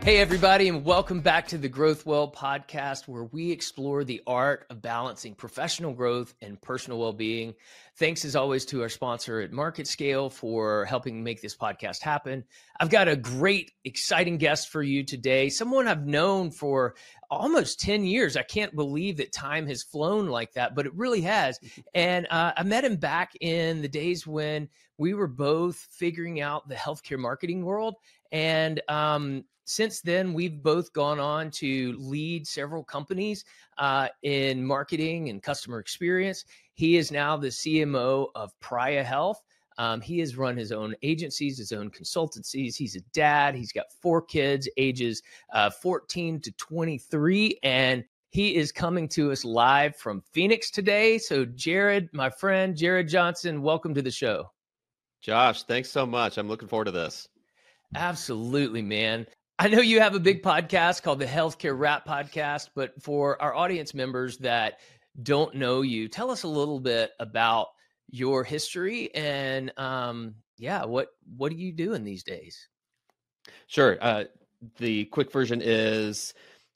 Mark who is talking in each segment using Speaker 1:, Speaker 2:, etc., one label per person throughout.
Speaker 1: Hey, everybody, and welcome back to the Growth Well podcast, where we explore the art of balancing professional growth and personal well-being. Thanks, as always, to our sponsor at MarketScale for helping make this podcast happen. I've got a great, exciting guest for you today, someone I've known for almost 10 years. I can't believe that time has flown like that, but it really has. And I met him back in the days when we were both figuring out the healthcare marketing world. And since then, we've both gone on to lead several companies in marketing and customer experience. He is now the CMO of Praya Health. He has run his own agencies, his own consultancies. He's a dad. He's got 4 kids, ages 14 to 23. And he is coming to us live from Phoenix today. So Jared, my friend, Jared Johnson, welcome to the show.
Speaker 2: Josh, thanks so much. I'm looking forward to this.
Speaker 1: Absolutely, man. I know you have a big podcast called the Healthcare Rap Podcast, but for our audience members that don't know you, tell us a little bit about your history and what are you doing these days?
Speaker 2: Sure. The quick version is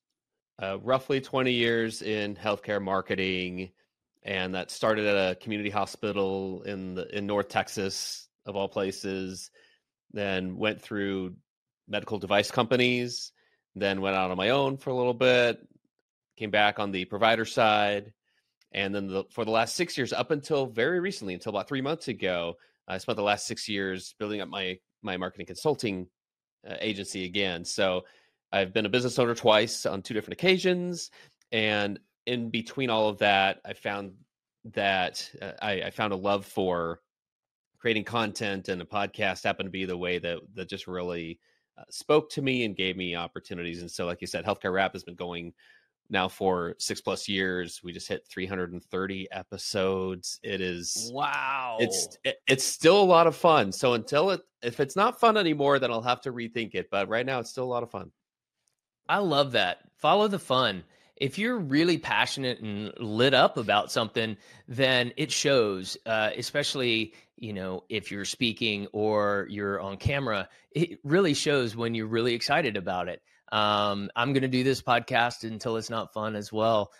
Speaker 2: roughly 20 years in healthcare marketing, and that started at a community hospital in North Texas, of all places, then went through medical device companies, then went out on my own for a little bit, came back on the provider side. And then for the last 6 years, up until very recently, until about 3 months ago, I spent the last 6 years building up my marketing consulting agency again. So I've been a business owner twice on 2 different occasions. And in between all of that, I found that I found a love for creating content, and a podcast happened to be the way that just really spoke to me and gave me opportunities. And so, like you said, Healthcare Rap has been going now for 6+ years. We just hit 330 episodes. It is
Speaker 1: wow.
Speaker 2: It's still a lot of fun. So if it's not fun anymore, then I'll have to rethink it. But right now, it's still a lot of fun.
Speaker 1: I love that. Follow the fun. If you're really passionate and lit up about something, then it shows, especially, if you're speaking or you're on camera, it really shows when you're really excited about it. I'm going to do this podcast until it's not fun as well.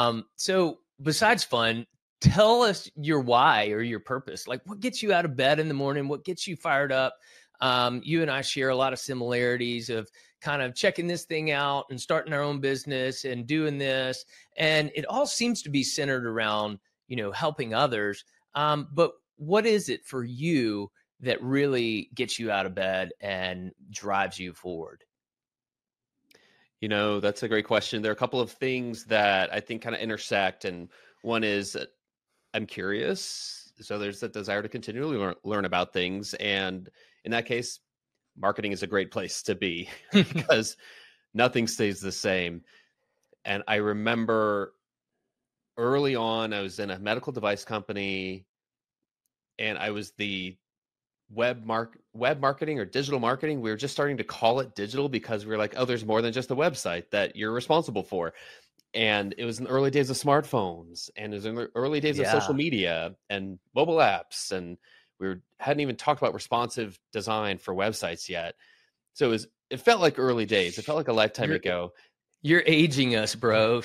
Speaker 1: So besides fun, tell us your why or your purpose. Like, what gets you out of bed in the morning? What gets you fired up? You and I share a lot of similarities of kind of checking this thing out and starting our own business and doing this. And it all seems to be centered around, helping others. But what is it for you that really gets you out of bed and drives you forward?
Speaker 2: That's a great question. There are a couple of things that I think kind of intersect. And one is I'm curious. So there's a desire to continually learn about things. And in that case, marketing is a great place to be because nothing stays the same. And I remember early on, I was in a medical device company, and I was the web marketing or digital marketing. We were just starting to call it digital because we were like, oh, there's more than just a website that you're responsible for. And it was in the early days of smartphones, and it was in the early days of social media and mobile apps, and hadn't even talked about responsive design for websites yet. So it felt like early days. It felt like a lifetime ago.
Speaker 1: You're aging us, bro.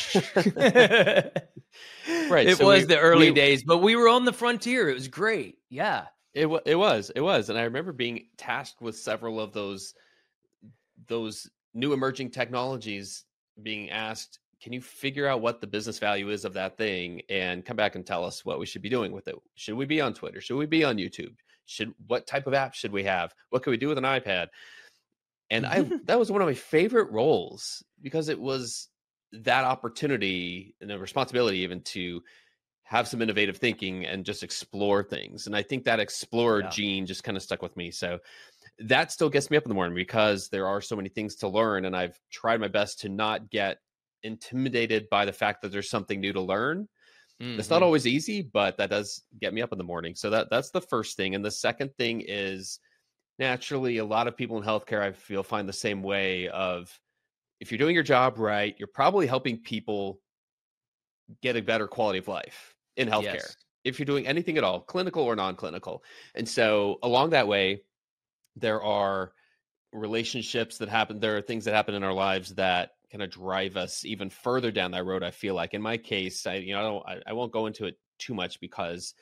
Speaker 2: Right.
Speaker 1: It was the early days, but we were on the frontier. It was great. Yeah.
Speaker 2: It was. And I remember being tasked with several of those new emerging technologies, being asked, can you figure out what the business value is of that thing and come back and tell us what we should be doing with it? Should we be on Twitter? Should we be on YouTube? What type of app should we have? What can we do with an iPad? And that was one of my favorite roles because it was that opportunity and a responsibility even to have some innovative thinking and just explore things. And I think that explorer gene just kind of stuck with me. So that still gets me up in the morning because there are so many things to learn. And I've tried my best to not get intimidated by the fact that there's something new to learn. It's not always easy, but that does get me up in the morning. So that's the first thing. And the second thing is, naturally, a lot of people in healthcare, I feel, find the same way of, if you're doing your job right, you're probably helping people get a better quality of life in healthcare. Yes. If you're doing anything at all, clinical or non-clinical. And so along that way, there are relationships that happen. There are things that happen in our lives that kind of drive us even further down that road. I feel like in my case, I won't go into it too much because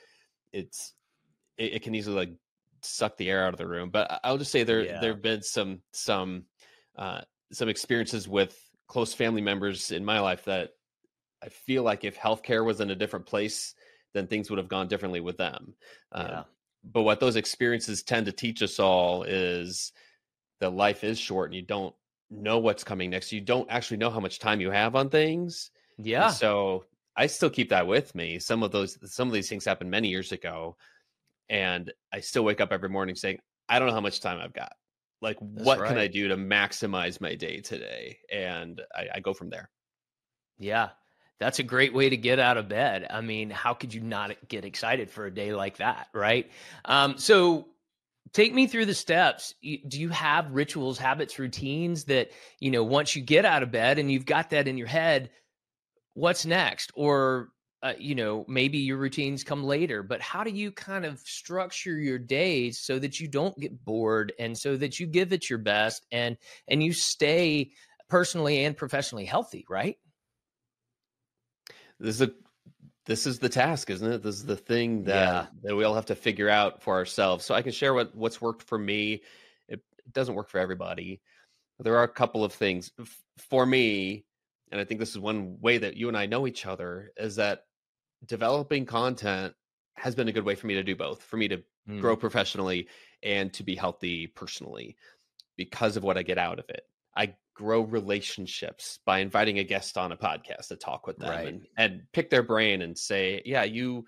Speaker 2: it can easily like suck the air out of the room. But I'll just say
Speaker 1: Yeah.
Speaker 2: have been some experiences with close family members in my life that I feel like if healthcare was in a different place, then things would have gone differently with them.
Speaker 1: Yeah.
Speaker 2: But what those experiences tend to teach us all is that life is short and you don't know what's coming next. You don't actually know how much time you have on things. And
Speaker 1: Yeah.
Speaker 2: so I still keep that with me. Some of these things happened many years ago, and I still wake up every morning saying, I don't know how much time I've got. Like,
Speaker 1: That's
Speaker 2: what can I
Speaker 1: right.
Speaker 2: do to maximize my day today? And I go from there.
Speaker 1: Yeah. That's a great way to get out of bed. I mean, how could you not get excited for a day like that, right? So take me through the steps. Do you have rituals, habits, routines that, once you get out of bed and you've got that in your head, what's next? Or, maybe your routines come later, but how do you kind of structure your days so that you don't get bored and so that you give it your best and you stay personally and professionally healthy, right?
Speaker 2: This is this is the task, isn't it? This is the thing
Speaker 1: Yeah.
Speaker 2: that we all have to figure out for ourselves. So I can share what's worked for me. It doesn't work for everybody. There are a couple of things for me, and I think this is one way that you and I know each other, is that developing content has been a good way for me to do both, for me to grow
Speaker 1: Mm,
Speaker 2: professionally and to be healthy personally because of what I get out of it. I grow relationships by inviting a guest on a podcast to talk with them
Speaker 1: right.
Speaker 2: and pick their brain and say, yeah,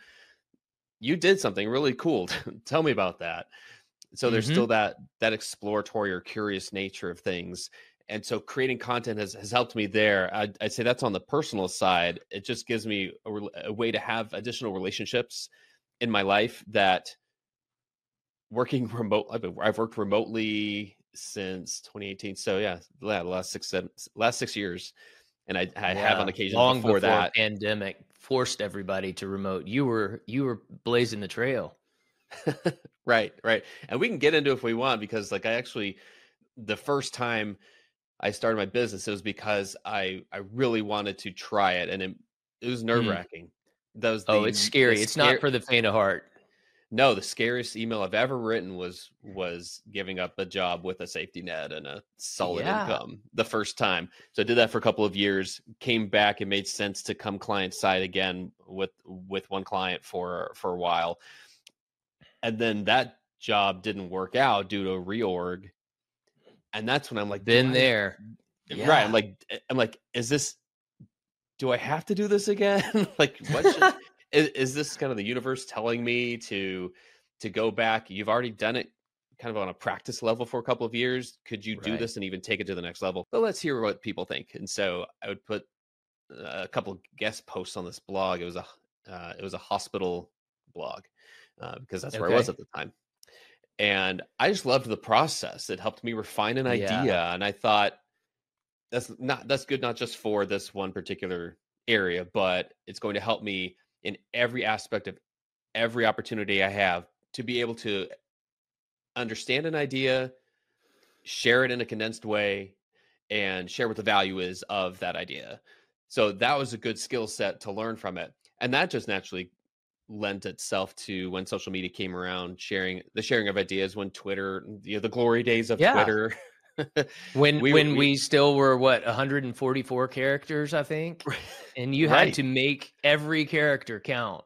Speaker 2: you did something really cool. Tell me about that. So there's still
Speaker 1: Hmm.
Speaker 2: that exploratory or curious nature of things. And so creating content has helped me there. I'd say that's on the personal side. It just gives me a way to have additional relationships in my life that working remote. I've worked remotely since 2018. So yeah, the last 6 years. And I have on
Speaker 1: Yeah.
Speaker 2: occasion
Speaker 1: Long
Speaker 2: before
Speaker 1: before
Speaker 2: that.
Speaker 1: pandemic forced everybody to remote. You were blazing the trail.
Speaker 2: Right, right. And we can get into it if we want, because like the first time I started my business, it was because I really wanted to try it, and it was nerve
Speaker 1: Mm.
Speaker 2: wracking. That was
Speaker 1: Oh, it's
Speaker 2: the
Speaker 1: scary. It's not
Speaker 2: scare.
Speaker 1: for the faint of heart.
Speaker 2: No, the scariest email I've ever written was giving up a job with a safety net and a solid
Speaker 1: Yeah.
Speaker 2: income the first time. So I did that for a couple of years. Came back. It made sense to come client side again with one client for a while, and then that job didn't work out due to a reorg. And that's when I'm like,
Speaker 1: Been there.
Speaker 2: right.
Speaker 1: Yeah.
Speaker 2: I'm like, do I have to do this again? Like, what should, is this kind of the universe telling me to go back? You've already done it kind of on a practice level for a couple of years. Could you do
Speaker 1: Right.
Speaker 2: this and even take it to the next level? But let's hear what people think. And so I would put a couple of guest posts on this blog. It was a hospital blog because that's where I was
Speaker 1: Okay.
Speaker 2: at the time. And I just loved the process. It helped me refine an
Speaker 1: Yeah.
Speaker 2: idea. And I thought, that's good not just for this one particular area, but it's going to help me in every aspect of every opportunity I have to be able to understand an idea, share it in a condensed way, and share what the value is of that idea. So that was a good skill set to learn from it. And that just naturally lent itself to when social media came around, sharing of ideas, when Twitter, the glory days of
Speaker 1: Yeah.
Speaker 2: Twitter.
Speaker 1: When
Speaker 2: we
Speaker 1: we still were what, 144 characters, I think, and you had
Speaker 2: right.
Speaker 1: to make every character count.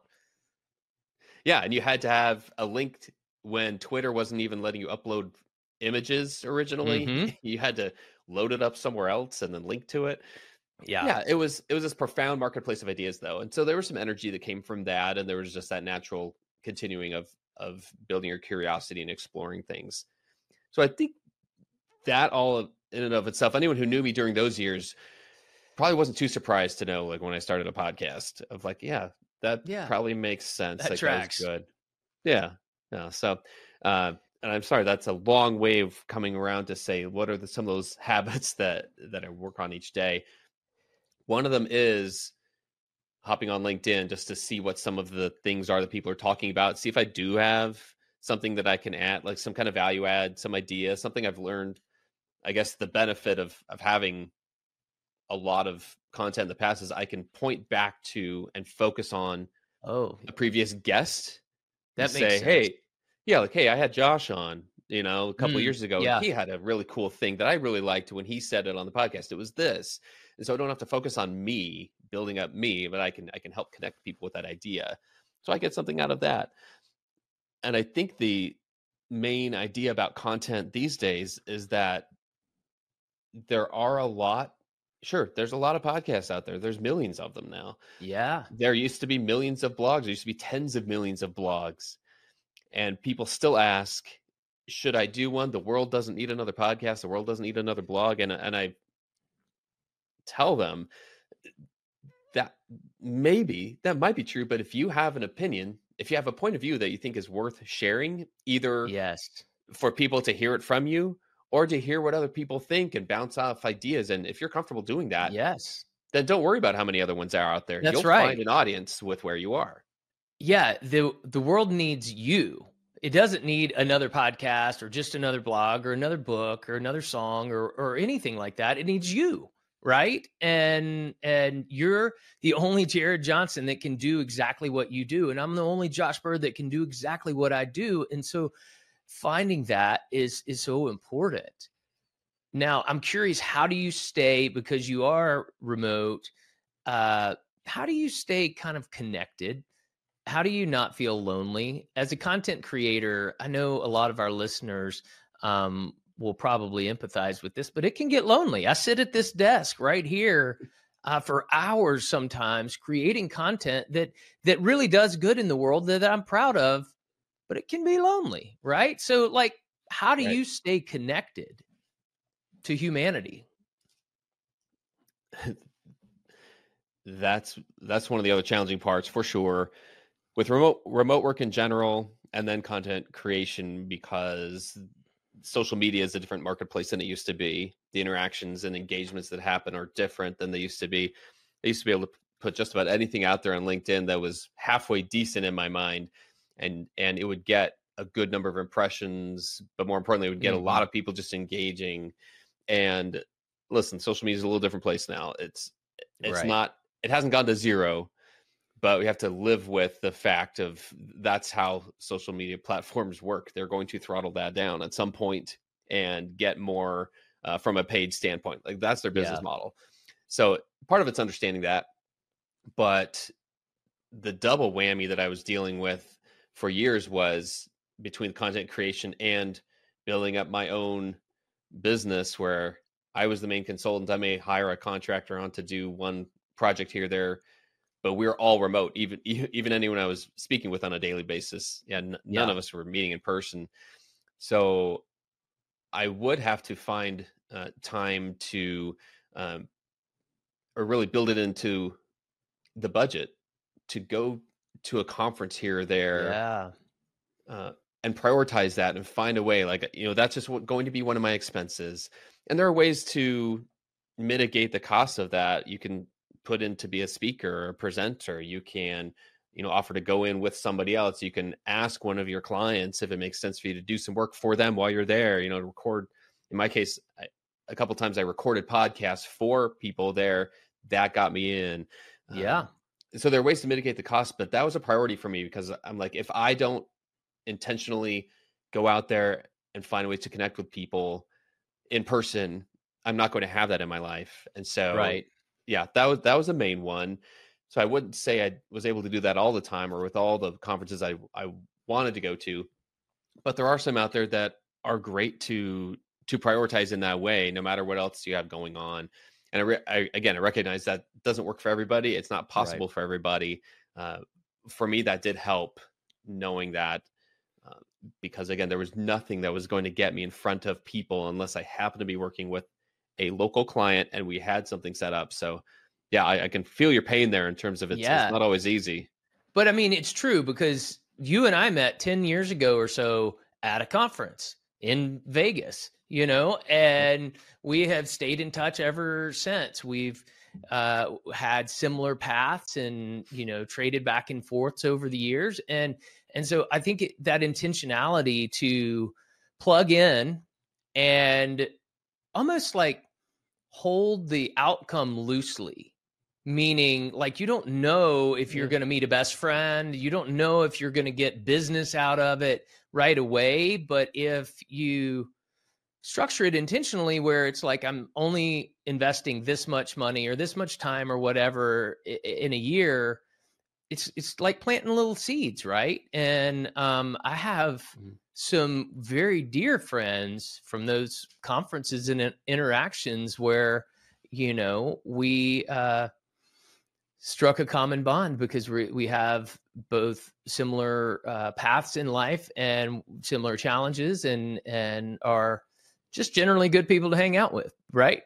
Speaker 2: Yeah, and you had to have a link when Twitter wasn't even letting you upload images originally.
Speaker 1: Mhm.
Speaker 2: You had to load it up somewhere else and then link to it.
Speaker 1: Yeah.
Speaker 2: Yeah, it was this profound marketplace of ideas though. And so there was some energy that came from that, and there was just that natural continuing of building your curiosity and exploring things. So I think that in and of itself, anyone who knew me during those years probably wasn't too surprised to know, like when I started a podcast, of like, yeah, that
Speaker 1: Yeah.
Speaker 2: probably makes sense.
Speaker 1: That
Speaker 2: Like that was
Speaker 1: tracks.
Speaker 2: good. Yeah. Yeah. So, and I'm sorry, that's a long way of coming around to say what are some of those habits that I work on each day. One of them is hopping on LinkedIn just to see what some of the things are that people are talking about. See if I do have something that I can add, like some kind of value add, some idea, something I've learned I guess the benefit of having a lot of content in the past is I can point back to and focus on a previous guest and
Speaker 1: that makes
Speaker 2: say,
Speaker 1: sense.
Speaker 2: hey, yeah, like, hey, I had Josh on, a couple of years ago, and
Speaker 1: Yeah.
Speaker 2: he had a really cool thing that I really liked when he said it on the podcast. It was this. And so I don't have to focus on me building up me, but I can help connect people with that idea. So I get something out of that. And I think the main idea about content these days is that there's a lot of podcasts out there. There's millions of them now.
Speaker 1: Yeah.
Speaker 2: There used to be millions of blogs. There used to be tens of millions of blogs. And people still ask, should I do one? The world doesn't need another podcast. The world doesn't need another blog. And I tell them that maybe that might be true. But if you have an opinion, if you have a point of view that you think is worth sharing, either for people to hear it from you or to hear what other people think and bounce off ideas. And if you're comfortable doing that, then don't worry about how many other ones are out there. You'll find an audience with where you are.
Speaker 1: Yeah, the world needs you. It doesn't need another podcast or just another blog or another book or another song or anything like that. It needs you, right? And you're the only Jared Johnson that can do exactly what you do, and I'm the only Josh Bird that can do exactly what I do. And so finding that is so important. Now, I'm curious, how do you stay, because you are remote, how do you stay kind of connected? How do you not feel lonely? As a content creator, I know a lot of our listeners will probably empathize with this, but it can get lonely. I sit at this desk right here for hours sometimes creating content that really does good in the world that I'm proud of, but it can be lonely, right? So, like, how do you stay connected to humanity?
Speaker 2: That's one of the other challenging parts for sure. With remote work in general, and then content creation, because social media is a different marketplace than it used to be. The interactions and engagements that happen are different than they used to be. I used to be able to put just about anything out there on LinkedIn that was halfway decent in my mind, and it would get a good number of impressions, but more importantly, it would get a lot of people just engaging. And listen, social media is a little different place now. It's not, it hasn't gone to zero, but we have to live with the fact of that's how social media platforms work. They're going to throttle that down at some point and get more from a paid standpoint. Like, that's their business model. So part of it's understanding that, but the double whammy that I was dealing with for years was between content creation and building up my own business, where I was the main consultant. I may hire a contractor on to do one project here or there, but we're all remote. Even anyone I was speaking with on a daily basis, none of us were meeting in person. So I would have to find time to, or really build it into the budget to go to a conference here or there, and prioritize that and find a way. Like, that's just going to be one of my expenses. And there are ways to mitigate the cost of that. You can put in to be a speaker or a presenter. You can, offer to go in with somebody else. You can ask one of your clients if it makes sense for you to do some work for them while you're there, to record. In my case, a couple of times I recorded podcasts for people there. That got me in. So there are ways to mitigate the cost, but that was a priority for me, because I'm like, if I don't intentionally go out there and find ways to connect with people in person, I'm not going to have that in my life. And so, that was the main one. So I wouldn't say I was able to do that all the time or with all the conferences I wanted to go to, but there are some out there that are great to prioritize in that way, no matter what else you have going on. And I recognize that doesn't work for everybody. It's not possible for everybody. For me, that did help, knowing that, because again, there was nothing that was going to get me in front of people unless I happened to be working with a local client and we had something set up. So I can feel your pain there in terms of it's not always easy.
Speaker 1: But I mean, it's true, because you and I met 10 years ago or so at a conference in Vegas, and we have stayed in touch ever since. We've had similar paths and, traded back and forths over the years. And so I think that intentionality to plug in and almost like hold the outcome loosely, meaning like you don't know if you're going to meet a best friend, you don't know if you're going to get business out of it right away, but if you structure it intentionally where it's like I'm only investing this much money or this much time or whatever in a year, it's like planting little seeds, right? And I have some very dear friends from those conferences and interactions where, you know, we struck a common bond because we have both similar paths in life and similar challenges, and are just generally good people to hang out with, right?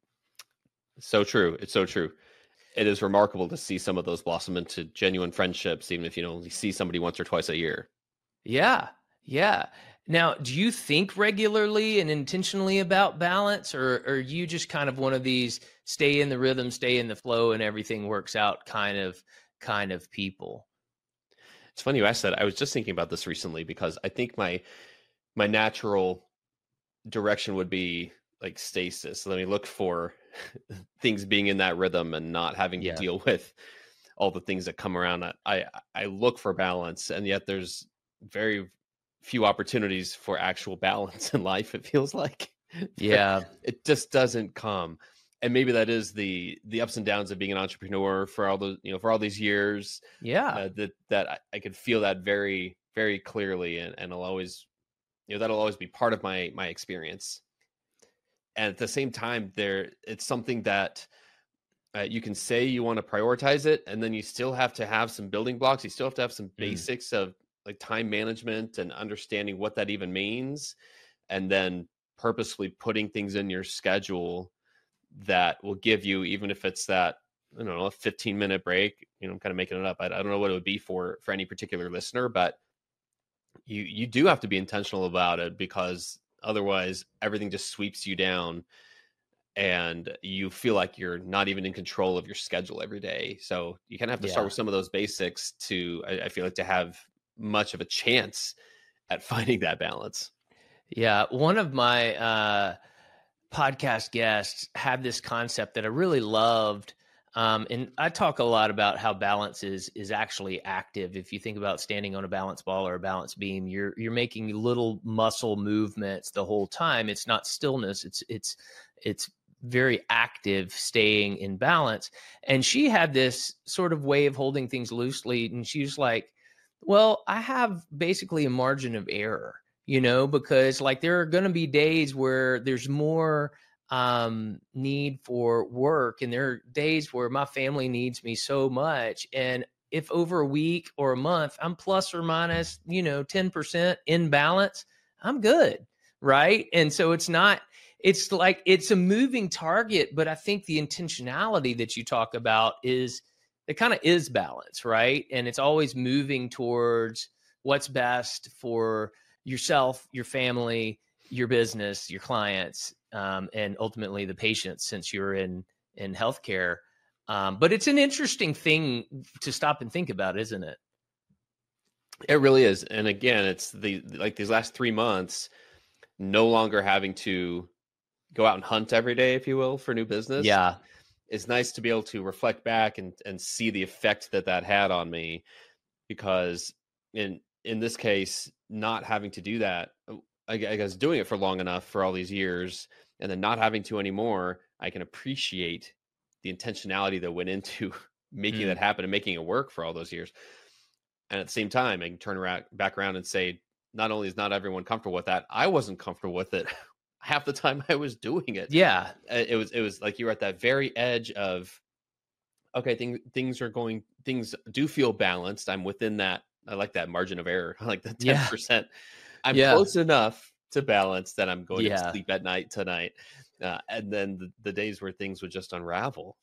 Speaker 2: So true. It's so true. It is remarkable to see some of those blossom into genuine friendships, even if you only see somebody once or twice a year.
Speaker 1: Yeah. Yeah. Now, do you think regularly and intentionally about balance, or are you just kind of one of these stay in the rhythm, stay in the flow, and everything works out kind of people?
Speaker 2: It's funny you asked that. I was just thinking about this recently because I think my natural direction would be like stasis. Let me look for things being in that rhythm and not having to deal with all the things that come around. I look for balance, and yet there's very few opportunities for actual balance in life. It feels like, it just doesn't come. And maybe that is the ups and downs of being an entrepreneur for all those, for all these years. That I could feel that very, very clearly, and I'll always, that'll always be part of my experience. And at the same time, it's something that you can say you want to prioritize it, and then you still have to have some building blocks. You still have to have some basics of like time management and understanding what that even means, and then purposefully putting things in your schedule that will give you, even if it's that, I don't know, a 15-minute break. I'm kind of making it up. I don't know what it would be for any particular listener, but you do have to be intentional about it, because otherwise everything just sweeps you down and you feel like you're not even in control of your schedule every day. So you kind of have to start with some of those basics to, I feel like, to have much of a chance at finding that balance.
Speaker 1: Yeah. One of my podcast guests had this concept that I really loved. And I talk a lot about how balance is actually active. If you think about standing on a balance ball or a balance beam, you're making little muscle movements the whole time. It's not stillness. It's very active, staying in balance. And she had this sort of way of holding things loosely. And she was like, well, I have basically a margin of error, because like there are going to be days where there's more need for work, and there are days where my family needs me so much, and if over a week or a month I'm plus or minus 10% in balance, I'm good, right? And so it's like it's a moving target, but I think the intentionality that you talk about is balance, right? And it's always moving towards what's best for yourself, your family, your business, your clients, and ultimately the patients, since you're in healthcare. But it's an interesting thing to stop and think about, isn't it?
Speaker 2: It really is. And again, it's these last 3 months, no longer having to go out and hunt every day, if you will, for new business.
Speaker 1: Yeah.
Speaker 2: It's nice to be able to reflect back and see the effect that had on me, because in this case, not having to do that, I guess doing it for long enough for all these years, and then not having to anymore, I can appreciate the intentionality that went into making that happen and making it work for all those years. And at the same time, I can turn back around and say, not only is not everyone comfortable with that, I wasn't comfortable with it half the time I was doing it.
Speaker 1: Yeah.
Speaker 2: It was like you were at that very edge of, okay, things do feel balanced. I'm within that. I like that margin of error. I like that 10%. I'm close enough to balance that I'm going to sleep at night tonight. And then the days where things would just unravel.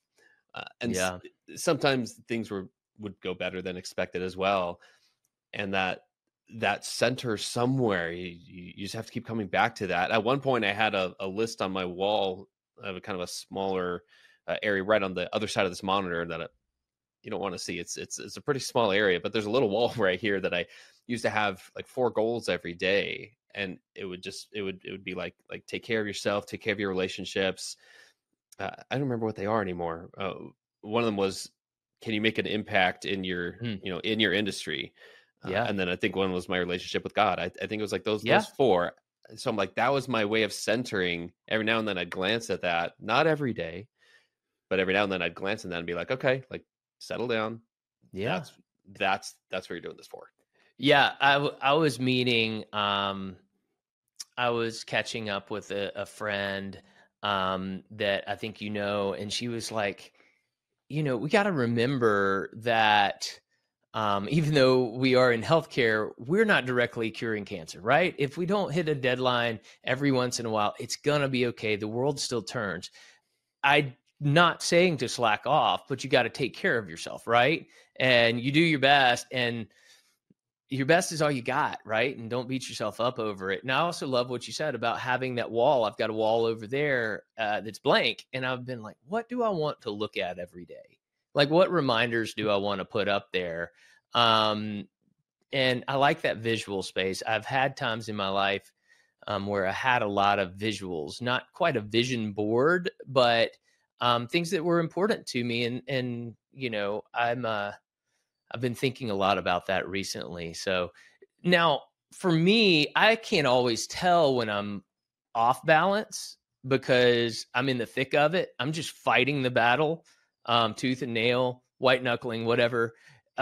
Speaker 2: Sometimes things would go better than expected as well. And that center somewhere, you just have to keep coming back to that. At one point, I had a list on my wall of kind of a smaller area right on the other side of this monitor that you don't want to see. It's a pretty small area, but there's a little wall right here that I used to have like 4 goals every day. and it would be like take care of yourself, take care of your relationships. I don't remember what they are anymore. One of them was, can you make an impact in your
Speaker 1: Hmm.
Speaker 2: in your industry?
Speaker 1: Yeah.
Speaker 2: And then I think one was my relationship with God. I think it was like those
Speaker 1: Yeah.
Speaker 2: four. So I'm like, that was my way of centering. Every now and then I'd glance at that, not every day, but every now and then I'd glance at that and be like, okay, like settle down.
Speaker 1: Yeah.
Speaker 2: That's what you're doing this for.
Speaker 1: Yeah. I was meeting, I was catching up with a friend that I think and she was like, we got to remember that even though we are in healthcare, we're not directly curing cancer, right? If we don't hit a deadline every once in a while, it's going to be okay. The world still turns. I'm not saying to slack off, but you got to take care of yourself, right? And you do your best, and your best is all you got, right? And don't beat yourself up over it. And I also love what you said about having that wall. I've got a wall over there that's blank, and I've been like, what do I want to look at every day? Like, what reminders do I want to put up there? And I like that visual space. I've had times in my life where I had a lot of visuals, not quite a vision board, but things that were important to me. And I've been thinking a lot about that recently. So now for me, I can't always tell when I'm off balance because I'm in the thick of it. I'm just fighting the battle, tooth and nail, white knuckling, whatever.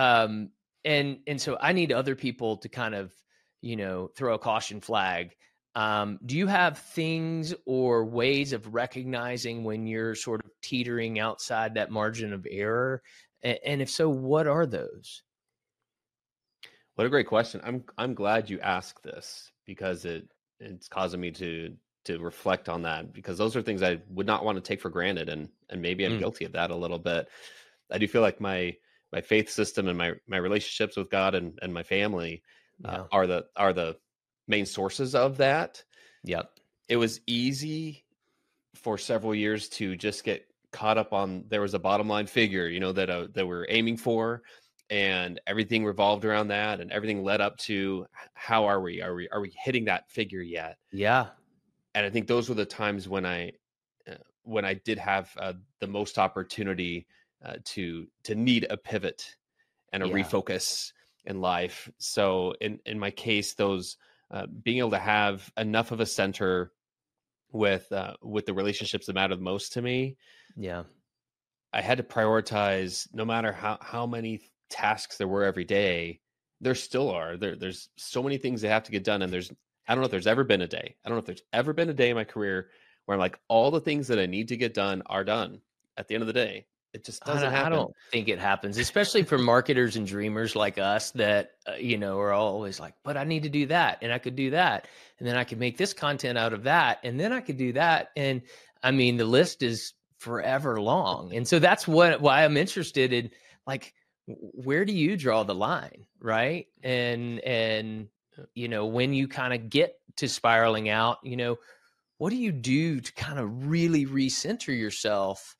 Speaker 1: And so I need other people to kind of, throw a caution flag. Do you have things or ways of recognizing when you're sort of teetering outside that margin of error? And if so, what are those?
Speaker 2: What a great question. I'm glad you asked this because it's causing me to reflect on that, because those are things I would not want to take for granted, and maybe I'm
Speaker 1: Mm,
Speaker 2: guilty of that a little bit. I do feel like my faith system and my relationships with God and my family
Speaker 1: yeah.
Speaker 2: are the main sources of that.
Speaker 1: Yep.
Speaker 2: It was easy for several years to just get caught up on, there was a bottom line figure, that we're aiming for, and everything revolved around that, and everything led up to, how are we hitting that figure yet?
Speaker 1: Yeah.
Speaker 2: And I think those were the times when I did have the most opportunity to need a pivot and a
Speaker 1: Yeah.
Speaker 2: refocus in life. So in my case, those being able to have enough of a center with the relationships that matter the most to me,
Speaker 1: Yeah.
Speaker 2: I had to prioritize. No matter how many tasks there were every day, there still are. There's so many things that have to get done, and I don't know if there's ever been a day. I don't know if there's ever been a day in my career where I'm like, all the things that I need to get done are done at the end of the day. It just doesn't
Speaker 1: I
Speaker 2: happen.
Speaker 1: don't think it happens, especially for marketers and dreamers like us that, are always like, but I need to do that, and I could do that, and then I could make this content out of that, and then I could do that. And I mean, the list is forever long. And so that's why I'm interested in, like, where do you draw the line, right? And when you kind of get to spiraling out, what do you do to kind of really recenter yourself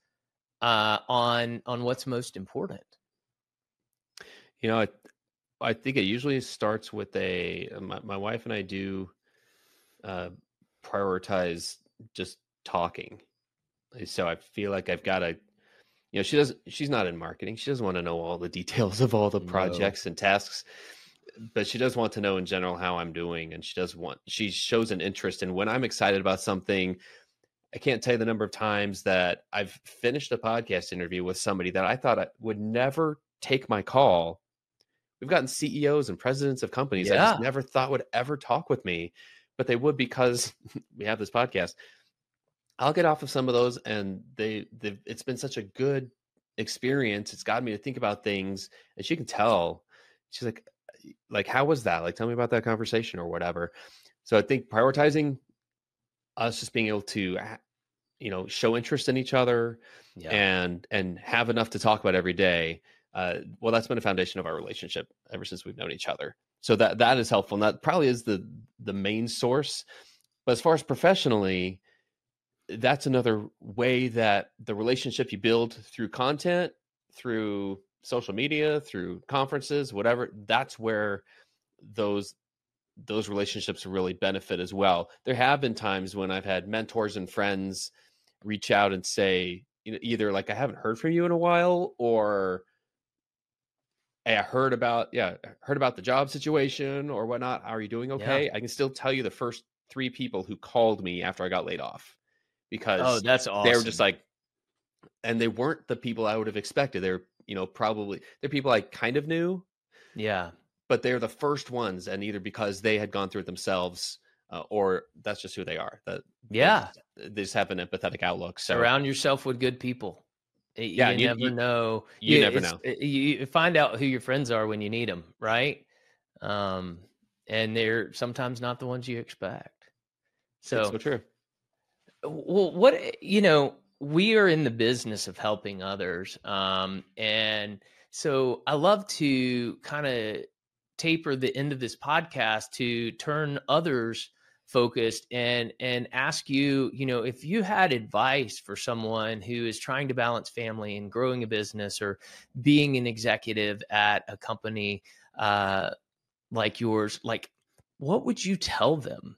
Speaker 1: on what's most important?
Speaker 2: I think it usually starts with my wife and I do uh, prioritize just talking. So I feel like I've got to, she's not in marketing. She doesn't want to know all the details of all the
Speaker 1: No.
Speaker 2: projects and tasks, but she does want to know in general how I'm doing. And she shows an interest in when I'm excited about something. I can't tell you the number of times that I've finished a podcast interview with somebody that I thought I would never take my call. We've gotten CEOs and presidents of companies I just
Speaker 1: Yeah.
Speaker 2: never thought would ever talk with me, but they would because we have this podcast. I'll get off of some of those, and it's been such a good experience. It's gotten me to think about things, and she can tell. She's like, how was that? Like, tell me about that conversation or whatever. So I think prioritizing us just being able to, show interest in each other
Speaker 1: Yeah.
Speaker 2: and have enough to talk about every day. Well, that's been a foundation of our relationship ever since we've known each other. So that is helpful, and that probably is the main source. But as far as professionally, that's another way that the relationship you build through content, through social media, through conferences, whatever, that's where those those relationships really benefit as well. There have been times when I've had mentors and friends reach out and say, either like, I haven't heard from you in a while, or hey, I heard about the job situation or whatnot. How are you doing?
Speaker 1: Yeah.
Speaker 2: Okay. I can still tell you the first 3 people who called me after I got laid off,
Speaker 1: Oh,
Speaker 2: because
Speaker 1: that's
Speaker 2: they were just
Speaker 1: awesome.
Speaker 2: like, and they weren't the people I would have expected. They're, probably they're people I kind of knew,
Speaker 1: Yeah.
Speaker 2: but they're the first ones. And either because they had gone through it themselves, or that's just who they are, that
Speaker 1: Yeah.
Speaker 2: they just have an empathetic outlook. So
Speaker 1: Surround yourself with good people.
Speaker 2: yeah,
Speaker 1: You
Speaker 2: and
Speaker 1: never know.
Speaker 2: you never know.
Speaker 1: You find out who your friends are when you need them, right? And they're sometimes not the ones you expect.
Speaker 2: It's
Speaker 1: So,
Speaker 2: so true.
Speaker 1: well, we are in the business of helping others. And so I love to kind of taper the end of this podcast to turn others focused and ask you, if you had advice for someone who is trying to balance family and growing a business, or being an executive at a company like yours, like, what would you tell them?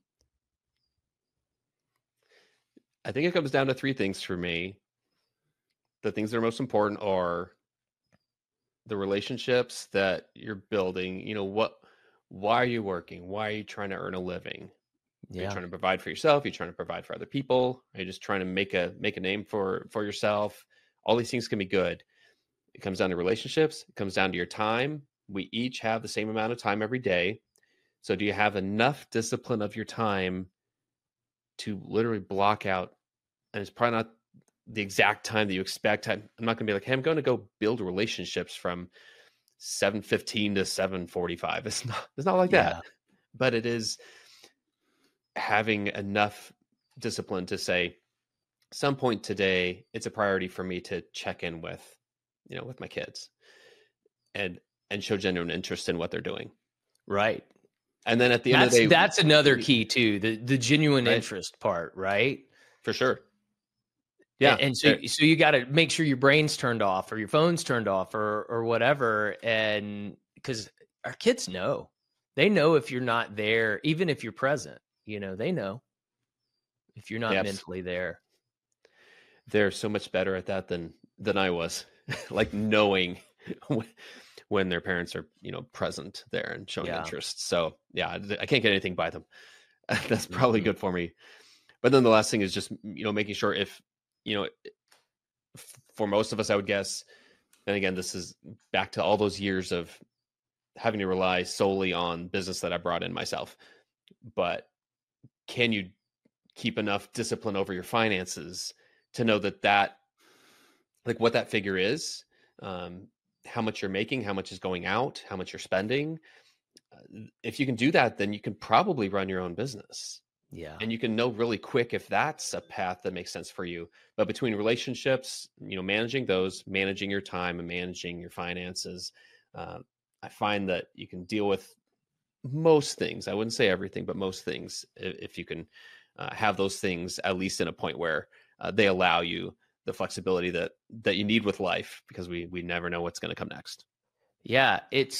Speaker 2: I think it comes down to 3 things for me. The things that are most important are the relationships that you're building. Why are you working? Why are you trying to earn a living? Are you
Speaker 1: Yeah.
Speaker 2: trying to provide for yourself? Are you trying to provide for other people? Are you just trying to make a name for yourself? All these things can be good. It comes down to relationships. It comes down to your time. We each have the same amount of time every day. So do you have enough discipline of your time to literally block out? And it's probably not the exact time that you expect. I'm not going to be like, hey, I'm going to go build relationships from 7:15 to 7:45. It's not like
Speaker 1: Yeah.
Speaker 2: that. But it is having enough discipline to say, some point today, it's a priority for me to check in with, with my kids, and show genuine interest in what they're doing.
Speaker 1: Right.
Speaker 2: And then at the end of the day,
Speaker 1: That's another key too, the genuine
Speaker 2: right,
Speaker 1: interest part, right?
Speaker 2: for sure. Yeah.
Speaker 1: And so you got to make sure your brain's turned off, or your phone's turned off, or whatever. And because our kids know, they know if you're not there, even if you're present, they know if you're not mentally there.
Speaker 2: They're so much better at that than I was, like knowing when their parents are, present there and showing interest. So yeah, I can't get anything by them. That's probably good for me. But then the last thing is just, making sure if, for most of us, I would guess, and again, this is back to all those years of having to rely solely on business that I brought in myself. But can you keep enough discipline over your finances to know that like what that figure is, how much you're making, how much is going out, how much you're spending? If you can do that, then you can probably run your own business.
Speaker 1: Yeah.
Speaker 2: And you can know really quick if that's a path that makes sense for you. But between relationships, managing those, managing your time, and managing your finances, I find that you can deal with most things. I wouldn't say everything, but most things, if you can have those things at least in a point where they allow you the flexibility that you need with life, because we never know what's going to come next.
Speaker 1: Yeah,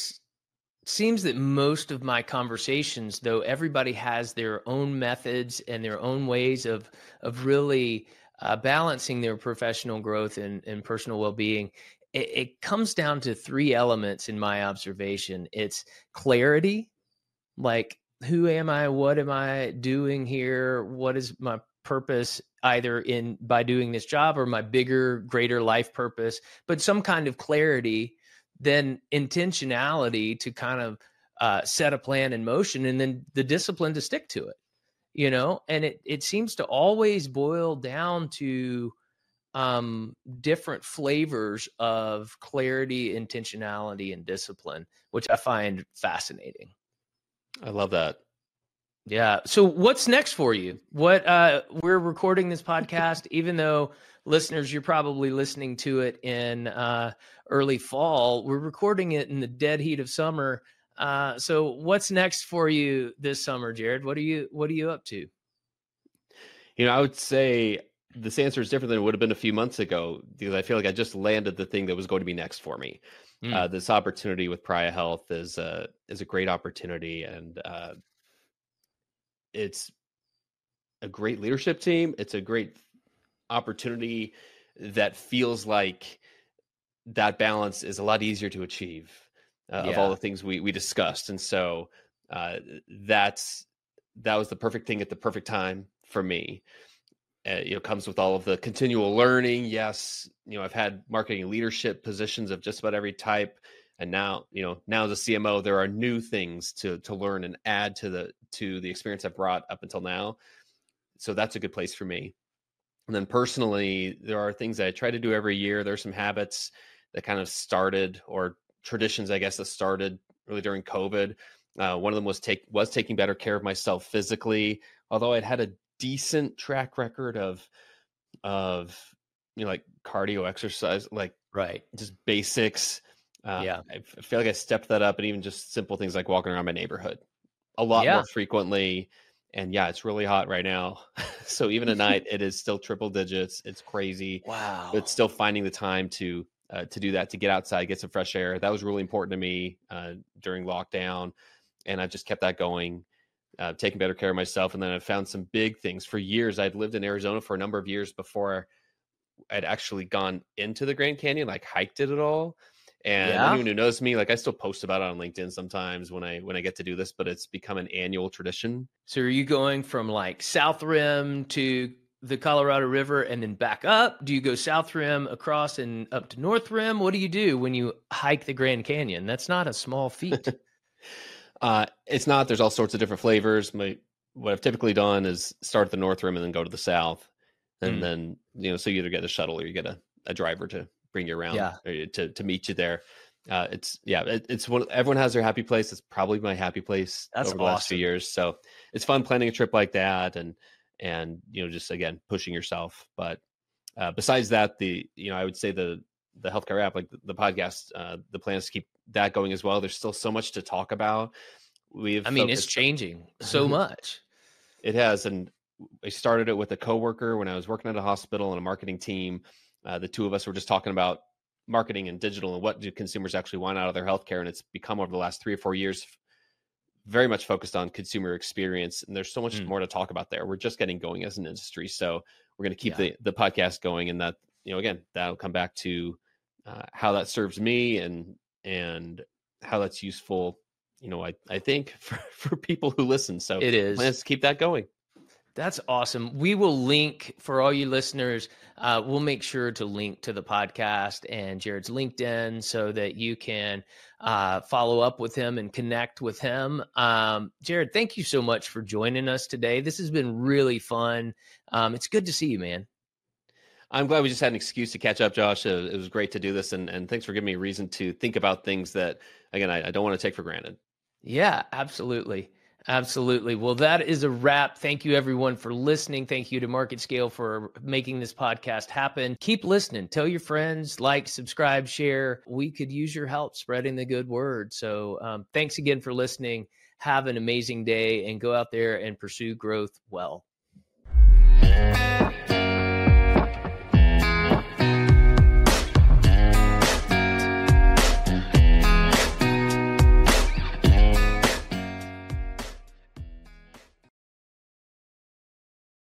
Speaker 1: seems that most of my conversations, though, everybody has their own methods and their own ways of really balancing their professional growth and personal well-being. It comes down to 3 elements in my observation. It's clarity, like, who am I? What am I doing here? What is my purpose, either by doing this job, or my bigger, greater life purpose? But some kind of clarity, then intentionality to kind of set a plan in motion, and then the discipline to stick to it, and it seems to always boil down to different flavors of clarity, intentionality, and discipline, which I find fascinating.
Speaker 2: I love that.
Speaker 1: Yeah. So what's next for you? We're recording this podcast, even though listeners, you're probably listening to it in early fall. We're recording it in the dead heat of summer. So what's next for you this summer, Jared? What are you up to?
Speaker 2: I would say this answer is different than it would have been a few months ago, because I feel like I just landed the thing that was going to be next for me. This opportunity with Pariah Health is a great opportunity, and it's a great leadership team. It's a great opportunity that feels like that balance is a lot easier to achieve of all the things we discussed. And so that was the perfect thing at the perfect time for me. Comes with all of the continual learning. Yes, I've had marketing leadership positions of just about every type, and now as a CMO, there are new things to learn and add to the experience I've brought up until now. So that's a good place for me. And then personally, there are things that I try to do every year. There's some habits that kind of started, or traditions, I guess, that started really during COVID. One of them was taking better care of myself physically, although I'd had a decent track record of like cardio exercise, like just basics. I feel like I stepped that up, and even just simple things like walking around my neighborhood a lot more frequently. And yeah, it's really hot right now. So even at night, it is still triple digits. It's crazy.
Speaker 1: Wow.
Speaker 2: But still finding the time to do that, to get outside, get some fresh air. That was really important to me during lockdown. And I've just kept that going, taking better care of myself. And then I found some big things. For years, I'd lived in Arizona for a number of years before I'd actually gone into the Grand Canyon, like hiked it at all. And anyone who knows me, like, I still post about it on LinkedIn sometimes when I get to do this, but it's become an annual tradition.
Speaker 1: So are you going from like South Rim to the Colorado River and then back up? Do you go South Rim across and up to North Rim? What do you do when you hike the Grand Canyon? That's not a small feat.
Speaker 2: It's not. There's all sorts of different flavors. What I've typically done is start at the North Rim and then go to the South. And then, so you either get a shuttle or you get a driver to bring you around or to meet you there. It's everyone has their happy place. It's probably my happy place over the last few years. So it's fun planning a trip like that and just again, pushing yourself. But besides that, I would say the healthcare app, like the podcast, the plan is to keep that going as well. There's still so much to talk about.
Speaker 1: It's changing so much.
Speaker 2: It has. And I started it with a coworker when I was working at a hospital and a marketing team. The two of us were just talking about marketing and digital and what do consumers actually want out of their healthcare. And it's become, over the last 3 or 4 years, very much focused on consumer experience. And there's so much more to talk about there. We're just getting going as an industry. So we're going to keep the podcast going. And that, again, that'll come back to how that serves me and how that's useful, I think for people who listen. So
Speaker 1: it is.
Speaker 2: Let's keep that going.
Speaker 1: That's awesome. We will link for all you listeners. We'll make sure to link to the podcast and Jared's LinkedIn so that you can follow up with him and connect with him. Jared, thank you so much for joining us today. This has been really fun. It's good to see you, man.
Speaker 2: I'm glad we just had an excuse to catch up, Josh. It was great to do this. And thanks for giving me a reason to think about things that, again, I don't want to take for granted.
Speaker 1: Yeah, absolutely. Absolutely. Well, that is a wrap. Thank you, everyone, for listening. Thank you to MarketScale for making this podcast happen. Keep listening. Tell your friends, like, subscribe, share. We could use your help spreading the good word. So thanks again for listening. Have an amazing day and go out there and pursue growth well.